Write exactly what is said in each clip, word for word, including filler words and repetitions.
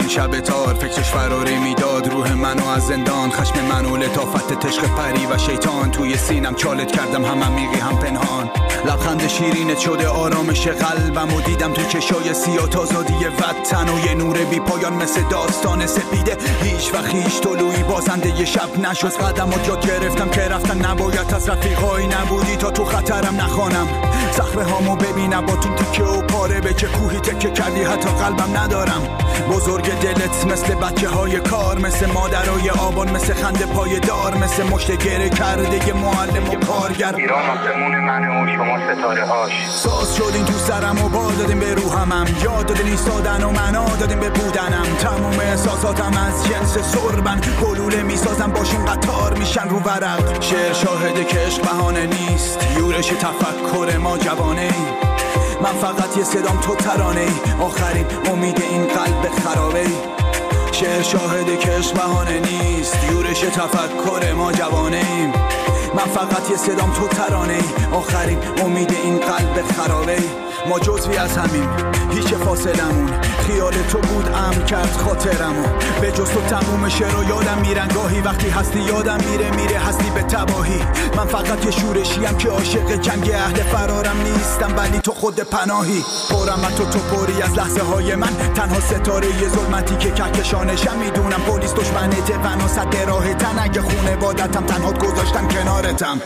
این شب تار، فکرش فراری میداد روح منو از زندان. خشم منو لطافت تشخ پری و شیطان، توی سینم چالت کردم هم عمیقی هم پنهان. لبخند شیرینت شده آرامش قلبم و دیدم تو چشای سیاه آزادی وطن و یه نور بی پایان مثل داستان سپیده. هیچ وقت هیچ طلوعی بازنده ی شب نشد. قدمات یاد گرفتم که رفتن نباید، از رفیقایی نبودی تا تو خطرم نخوانم. صخره هامو ببینم با تو تیکه و پاره، به چه کوهی تکه کردی حتی قلبم ندارم. بزرگ دلت مثل بچه های کار، مثل مادرای آبان، مثل خنده پای دار، مثل مشت گره کرده ی معلم و کارگر. ایران آسمون منه و شما ستاره هاش. ساز شدین تو سرم و بال دادین به روحمم، یاد دادین ایستادن و معنا دادین به بودنم. تموم احساساتم از جنس سربن، گلوله میسازم باشین قطار میشن رو ورق. شعر شاهده که عشق بهانه نیست، یورش تفکر ما جوانه ای. من فقط یه صدام تو ترانه ای، آخرین امید این قلب خرابه ای. شعر شاهده که عشق بهانه نیست، یورش تفکر ما جوانه ایم. من فقط یه صدام تو ترانه ای، آخرین امید این قلب خرابه ای. ما جزوی از همین، هیچ فاصلمون، خیال تو بود امن کرد خاطرمو. به جز تو تموم شعر و یادم میرن گاهی، وقتی هستی یادم میره میره هستی به تباهی. من فقط یه شورشیم که عاشق جنگ اهل فرارم نیستم، ولی تو خود پناهی. پرم تو تو پری از لحظه های من، تنها ستاره یه ظلمتی که کهکشانشم. میدونم پلیس دشمنته و صد راه تن، اگه خونه بادتم تنهات گذاشتم کنارتم.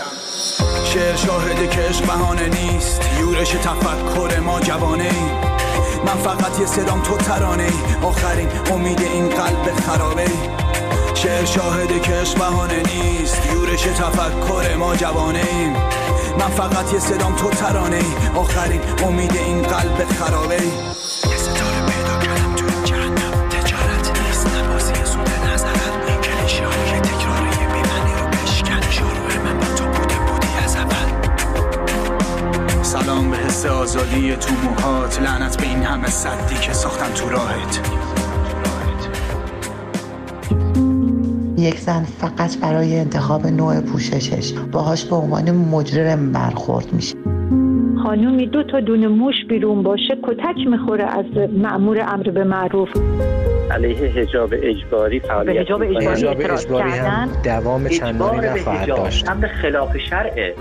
شعر شاهده که عشق بهانه نیست، یورش تفکر ما جوانه ای. من فقط یه صدام تو ترانه ای، آخرین امید این قلب خرابه ای. شعر شاهده که عشق بهانه نیست، یورش تفکر ما جوانه ایم. من فقط یه صدام تو ترانه ای، آخرین امید این قلب خرابه ای. یه ستاره پیدا کردم تو این جهنم، تجارت نیست نبازی سود نظرت. کلیشه های تکراری بی‌معنی رو بشکن، شروع من با تو بوده بودی از اول. سلام به حس آزادی تو موهات، لعنت به این همه سدی که ساختن تو راهت. یک زن فقط برای انتخاب نوع پوششش باهاش به عنوان مجرم برخورد میشه. خانومی دو تا دونه موش بیرون باشه کتک میخوره از مأمور امر به معروف. علیه حجاب اجباری فعالیت به حجاب اجباری اعتراض کردن، دوام چندانی نخواهد داشت. امر خلاف شرعه.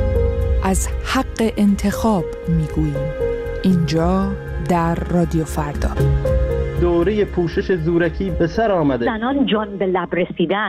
از حق انتخاب میگوییم اینجا در رادیو فردا. دوره پوشش زورکی به سر آمده. زنان جان به لب رسیدن.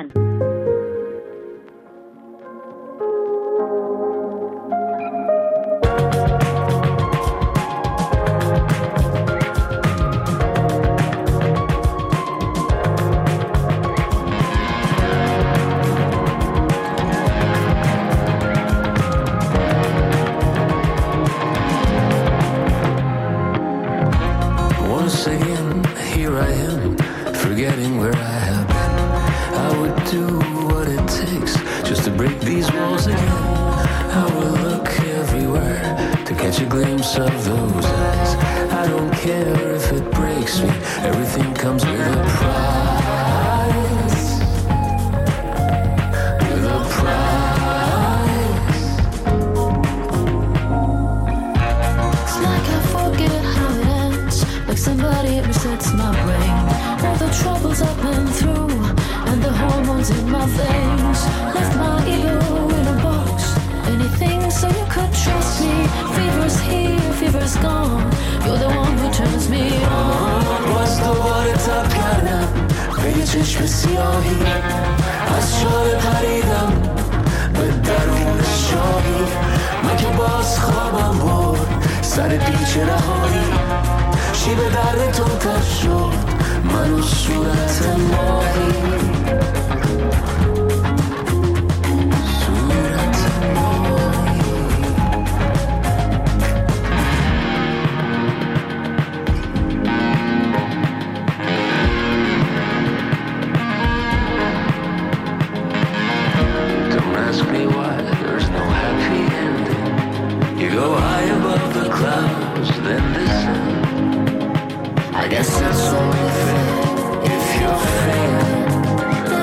I guess it's only fair if you're fair.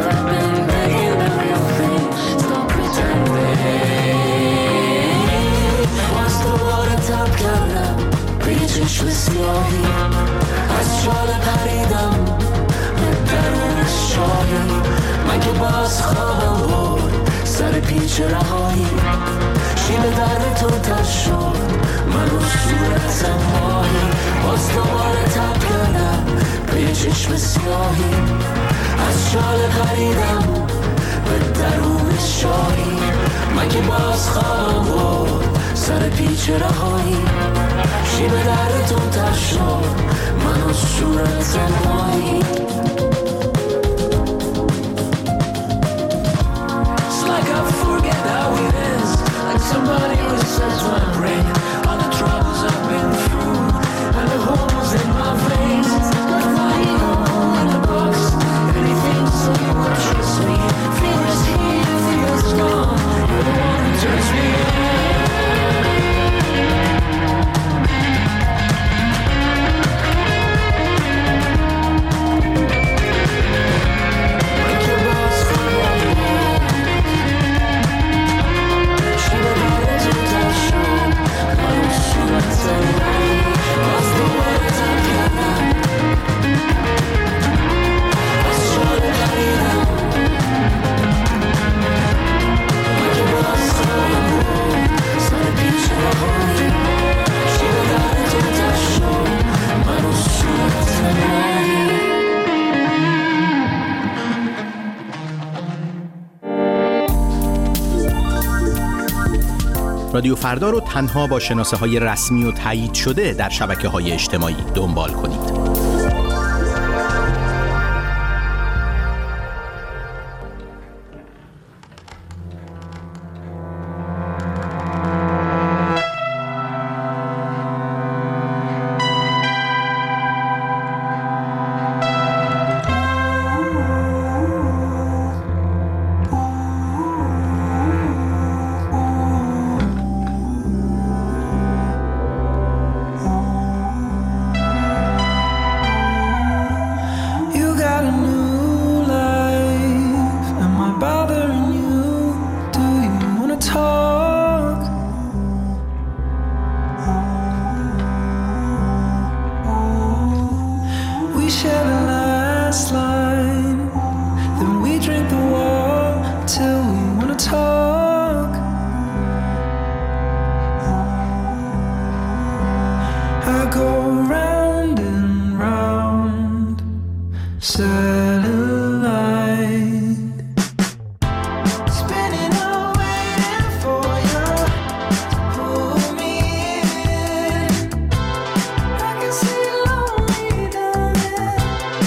باز خوابم برد سر پیچ رهایی، شیب در تو تا شد منو صورتم ماهی، باز دوباره تب کردم به چشم سیاهی، از شال پریدم به درون شاهی، من که باز خوابم برد سر پیچ رهایی، شیب در تو تا شد منو صورتم ماهی. Somebody resets my brain, all the troubles I've been through, and the holes in my veins. Got my ego in a box, anything so you won't trust me. Fear is here, fear is gone, you're the one who turns me on. رادیو فردا رو تنها با شناسه های رسمی و تایید شده در شبکه های اجتماعی دنبال کنید.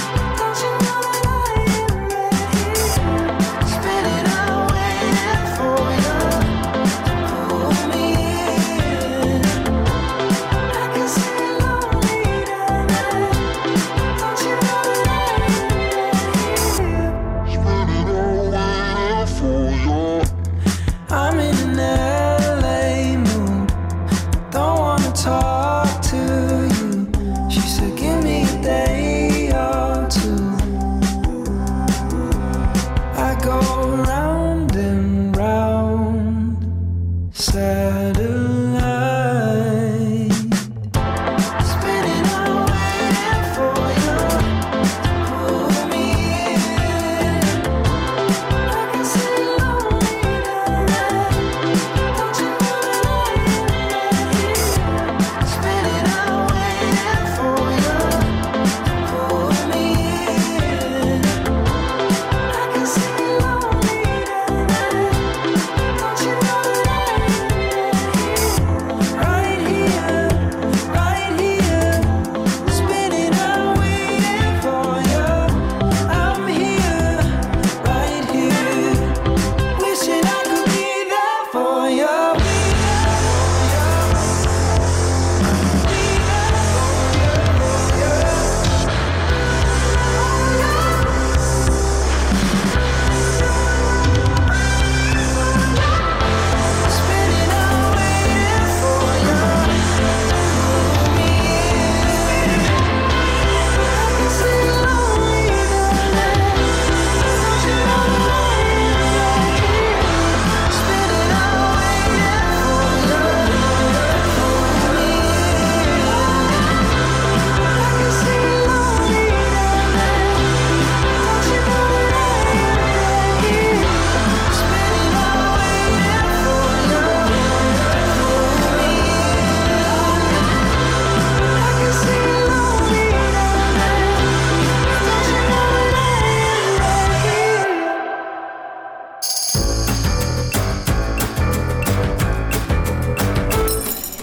For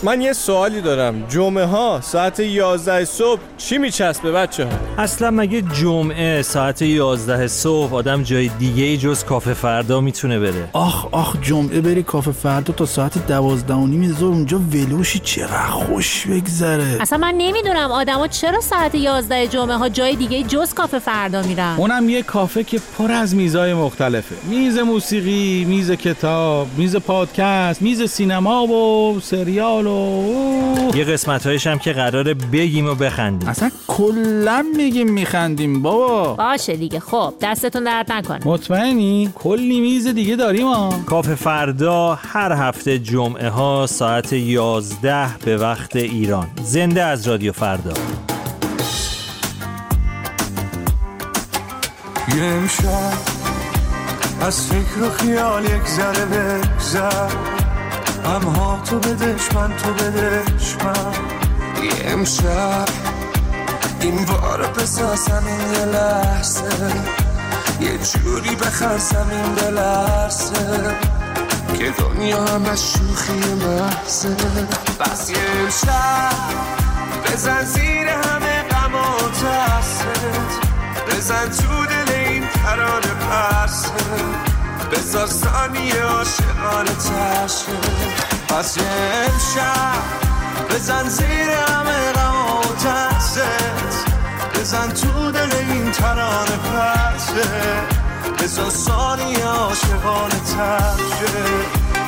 من یه سوالی دارم. جمعه ها ساعت یازده صبح چی میچسبه بچه ها؟ اصلا مگه جمعه ساعت یازده صبح آدم جای دیگه ای جز کافه فردا میتونه بره؟ آخ آخ جمعه بری کافه فردا تا ساعت دوازده و نیم ظهر اونجا ولوشی چقدر خوش بگذره. اصلا من نمیدونم آدما چرا ساعت یازده جمعه ها جای دیگه جز کافه فردا میرن. اونم یه کافه که پر از میزای مختلفه. میز موسیقی، میز کتاب، میز پادکست، میز سینما و سریال و یه قسمت‌هایش هم که قراره بگیم و بخندیم. اصلا کلا میگیم میخندیم بابا. باشه دیگه. خب دستتون درد نکنه. مطمئنی؟ کلی میز دیگه داریم ها. کافه فردا هر هفته جمعه ها ساعت یازده به وقت ایران. زنده از رادیو فردا. یه امشب از فکر و خیال یک ذره بگذر، غمها تو بدش من تو بدش من. یه امشب این بار بسازم این یه لحظه، یه جوری بخرسم این بلرسه که دنیا هم از شوخی محضه. بس یه امشب بزن زیر همه غم و ترست، بزن تو دل این ترانه پرسه، بذار ثانیه عاشقانه تشه. پس یه امشب بزن زیر همه غم و ترست، بزن تو دل این ترانه پرسه، بذار ثانیه عاشقانه تشه.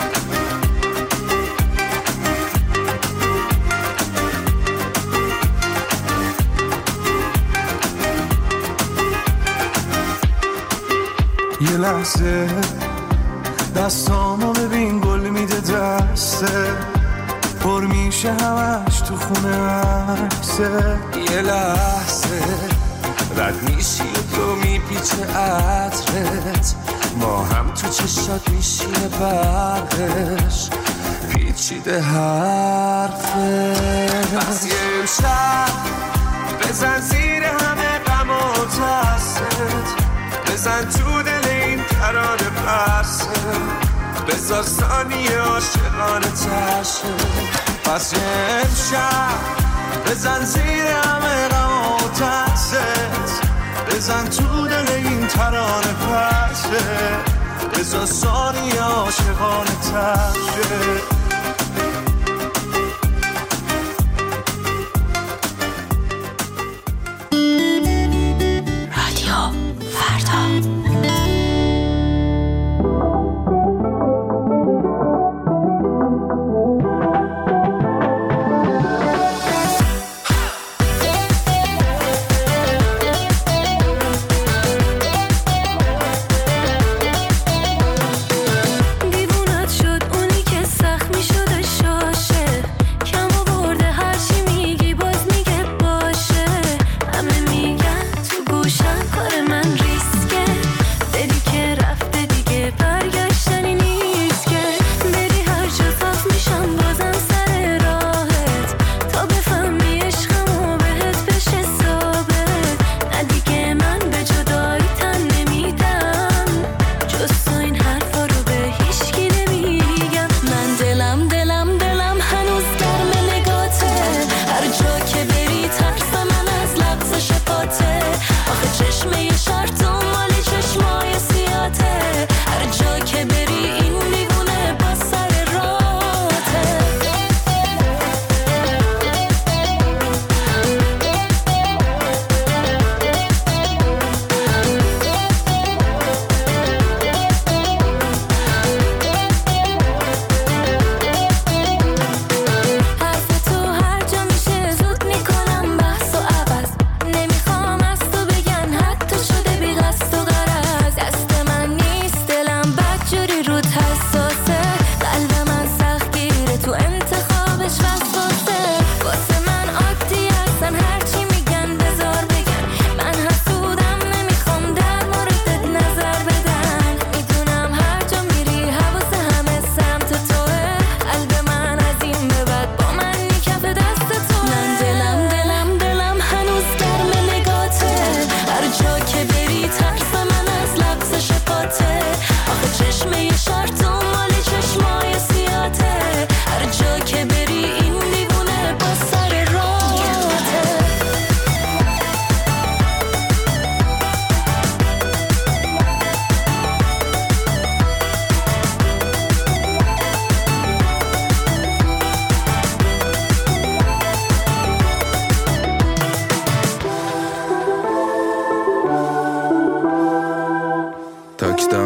یه لحظه دستامو ببین گل میده دسته، پر میشه همش تو خونه عکسه. یه لحظه رد میشی و تو میپیچه عطرت، ما هم تو چشات میشینه برقش پیچیده حرفه. بس یه امشب بزن زیر همه غم و ترست، بزن تو دل این ترانه پرسه، بذار ثانیه عاشقانه تشه. پس یه امشب بزن زیر همه غم و ترست، بزن تو دل این ترانه پرسه، بذار ثانیه عاشقانه تشه. دیوونت شد اونی که سخت می شده شد،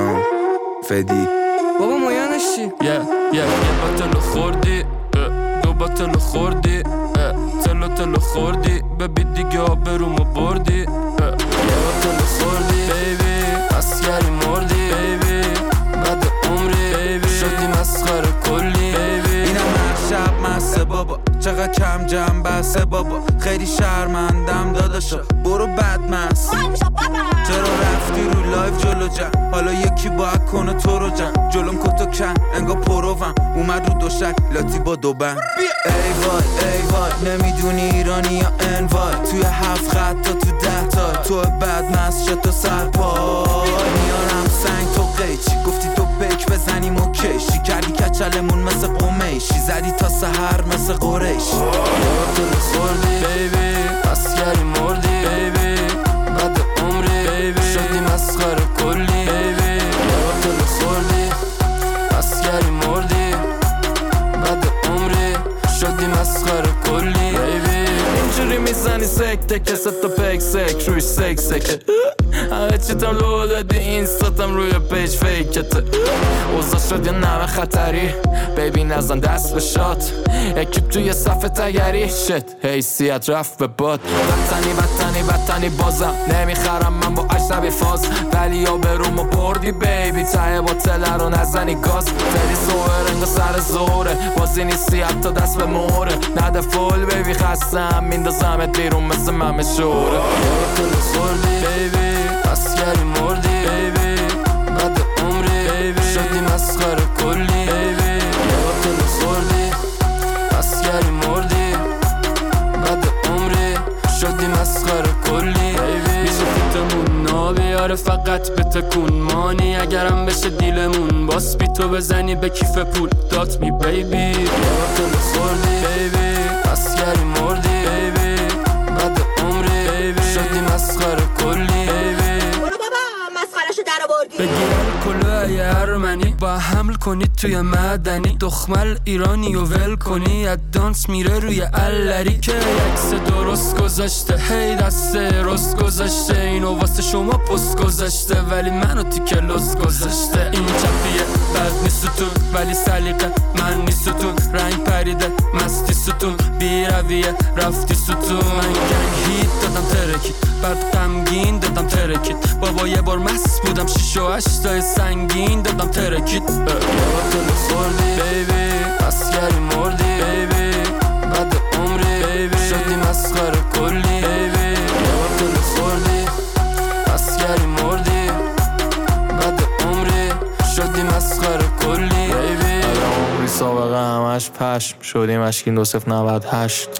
آه فدی بابا مایانش چی؟ یه یه یه باتلو خوردی دو باتلو خوردی تلو تلو خوردی ببی دیگه آبرومو بردی یه باتلو خوردی بیبی اسگری مردی بیبی بعد عمری بیبی شدی مسخره کلی بیبی اینم هر شب مسته بابا چقدر کم جمع بسته بابا خیلی شرمندم داداشا برو بدمست چرا رفتی رو لایف جلو جم حالا یکی باید کنه تو رو جم جلوم کتو کن انگا پروم اومد رو دوشک لاتی با دو بند ای وای ای وای نمیدونی ایرانی یا انوای توی هفت خط تا تو ده تا تو بدمست شد تو سرپای میارم سنگ تو قیچی گفتی تو بک بزنیم و کشی کردی کچلمون مثل قمیشی زدی تا سحر مثل قریشی تو خوردی بیبی اسگری مردی بیبی بعد عمری بیبی شدی مسخره کلی بیبی تو خوردی اسگری مردی بعد عمری شدی مسخره کلی بیبی اینجوری میزنی سکته که ست تا پک سک روی سک سکه همه چیتم لو دادی اینستاتم روی پیج فیکته اوزا شد یا نمه خطری بیبی نزن دست به شات اکیب توی صفحه تگری شت حیثیت رفت به باد وطنی وطنی وطنی بازم نمیخرم من با اجنبی فاز ولی یا برومو بردی بیبی ته باطله رو نزنی گاز تری سوهر انگا سر زوره بازی نیستی حتی دست به موره نده فول بیبی خستم میندازمت بیرون مثل ممه شوره تو خوردی بیبی اسگری مردی بیبی بعد عمری بیبی شدی مسخره کلی بیبی تو خوردی اسگری مردی بعد عمری شدی مسخره کلی بیبی میشه فیتمون نابیاره فقط به تکون مانی اگرم بشه دیلمون باس بی تو بزنی به کیف پول دات می بیبی تو خوردی بیبی اسگری مردی بیبی بعد عمری بیبی شدی مسخره کلی بگیر کلاه ارمنی با حمل کنید توی مدنی دخمل ایرانی و ول کنی ادانس میره روی الری که یکس درست گذاشته هی دست رست گذاشته اینو واسه شما پست گذاشته ولی منو تیکه لست گذاشته این چپیه بد نیست ستون ولی سلیقه من نیست ستون رنگ پریده مستی ستون بی رویه رفتی ستون من گنگ هیت دادم ترکید بعد غمگین دادم ترکید بابا یه بار مست بودم شیش و هشتای سنگین دادم ترکید تو خوردی بیبی اسگری مردی بیبی بعد عمری بیبی شدی مسخره کلی بیبی تو خوردی اسگری مردی بعد عمری شدی مسخره کلی بیبی عمری سابقه همش پشم شدیم اشکین دو صفر نود هشت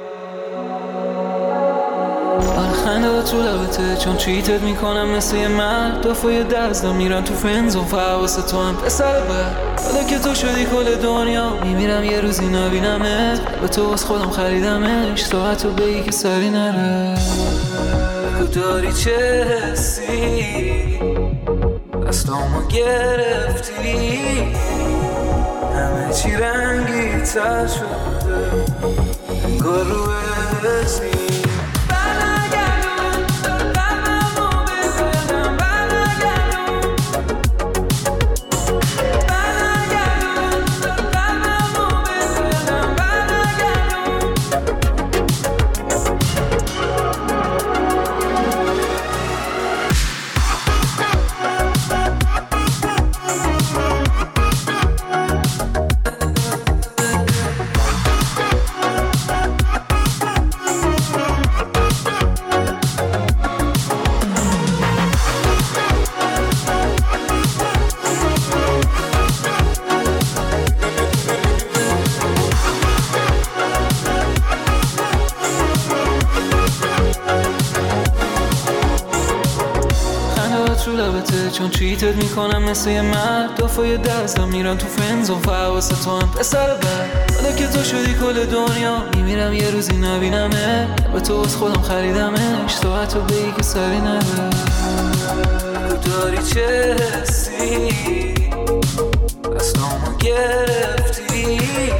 خنده تو لبته چون چیتت میکنم مثل یه مرد دفعه دزدم میرن تو فنزون فواسه تو هم پسر بر حالا که تو شدی کل دنیا میمیرم یه روزی نبینمت به تو از خودم خریدمش ساعت رو بگی که سری نره بگو داری چه حسی دستامو گرفتی همه چی رنگی تر شده انگار رو اسمی چون چیتت میکنم مثل یه مرد دفعه دزدم میرن تو فنزون فواسه تو هم پسر بر حالا که تو شدی کل دنیا میمیرم یه روزی نبینمه به تو از خودم خریدمش تو حتی بگی که سری نره بگو داری چه حسی دستامو گرفتی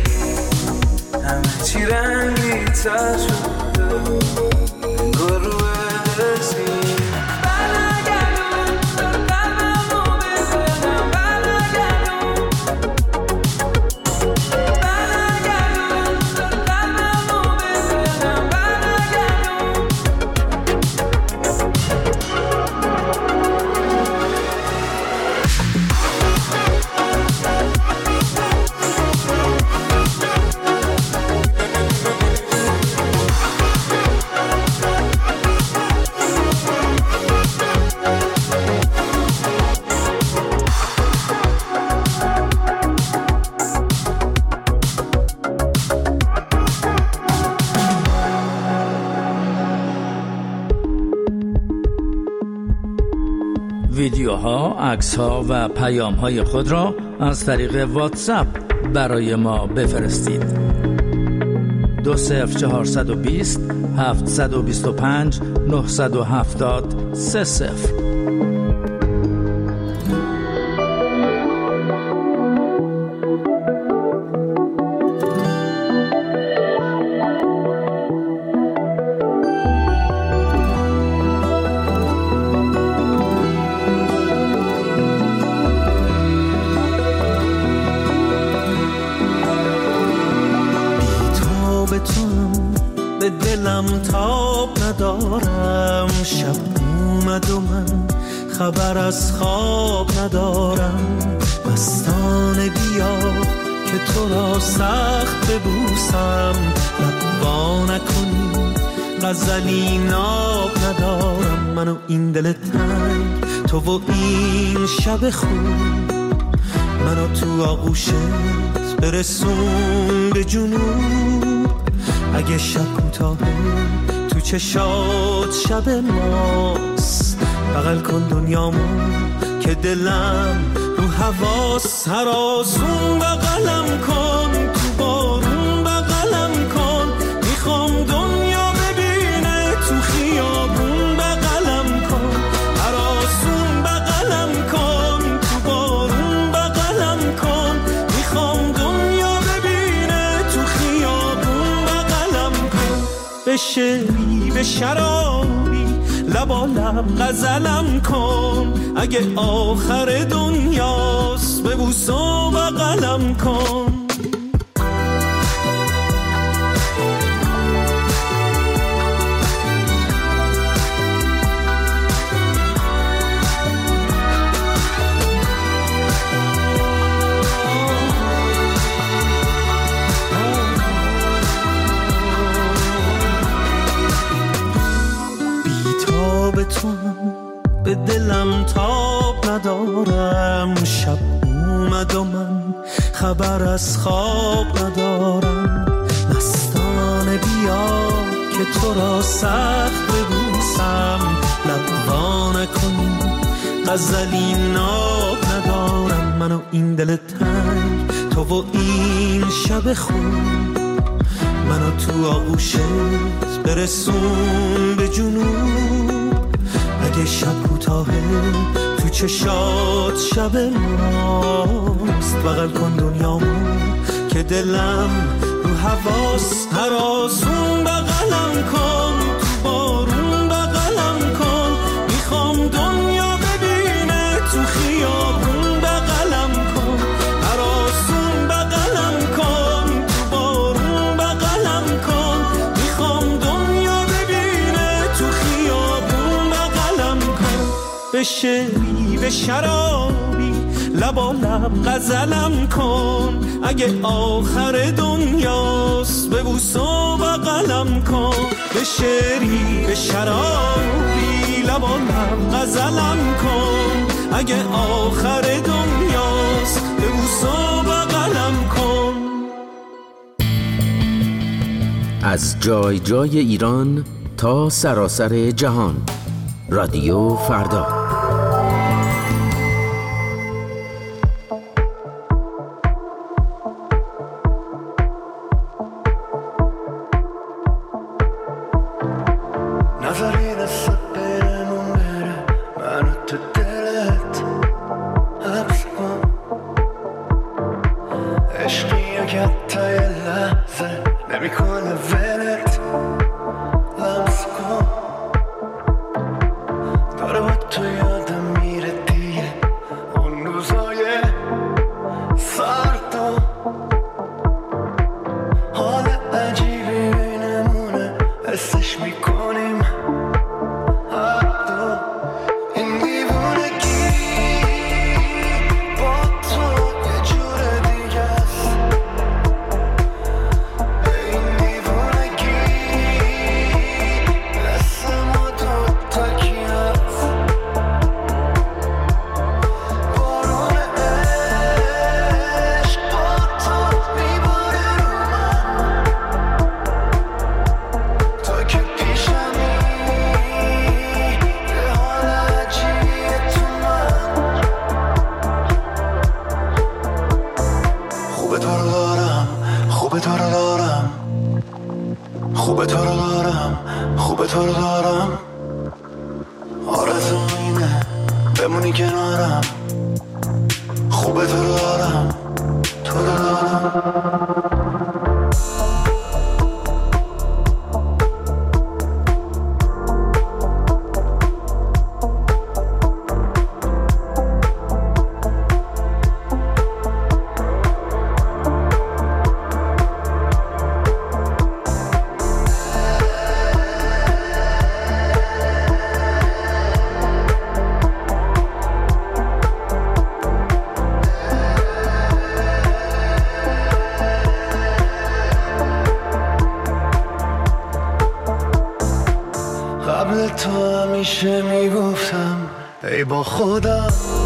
همه چی رنگی تر شده انگار رو اسمی عکس‌ها و پیام‌های خود را از طریق واتساپ برای ما بفرستید. دو صفر چهارصد و بیست هفتصد و بیست و پنج نهصد و هفتاد سه صفر. به دلم تاب ندارم، شب اومد و من خبر از خواب ندارم. مستانه بیا که تو را سخت ببوسم، لبا نکنی غزلی ناب ندارم. من و این دل تنگ، تو و این شب خوب، منو تو آغوشت برسون به جنوب. اگه شب کوتاهه تو چشات شب ماست، بغل کن دنیامو که دلم رو حواس. هر آسون بغلم کن، تو بارون بغلم کن، میخوام دنیا ببینه تو خیابون بغلم کن. هر آسون بغلم کن، تو بارون بغلم کن، میخوام دنیا ببینه تو خیابون بغلم کن. به شعری به شرابی لبا لب غزلم کن، اگه آخر دنیاست ببوس و بغلم کن. به تو به دلم تاب ندارم، شب اومد و من خبر از خواب ندارم. مستانه بیا که تو را سخت ببوسم، لبا نکنی غزلی ناب ندارم. من و این دل تنگ، تو و این شب خوب، منو تو آغوشت برسون به جنوب. اگه شب کوتاهه تو چشات شب ماست، بغل کن دنیامو که دلم رو حواس. هر آسون بغلم کن، تو بارون بغلم کن، میخوام دنیا ببینه تو خیابون بغلم کن. هر آسون بغلم کن، تو بارون بغلم کن، میخوام دنیا ببینه تو خیابون بغلم کن. به شعری به شرابی لبا لب غزلم کن، اگه آخر دنیاست ببوس و بغلم کن. به شعری به شرابی لبا لب غزلم کن، اگه آخر دنیاست ببوس و بغلم کن. از جای جای ایران تا سراسر جهان، رادیو فردا. نظری دست برمون بره، منو تو دلت حبس کن. عشقی که حتی یه لحظه نمیکنه ولت لمس کن. داره با تو تو رو دارم، آرزوم اینه بمونی کنارم، خوبه تو رو دارم، تو رو دارم. قبل تو همیشه میگفتم ای با خودم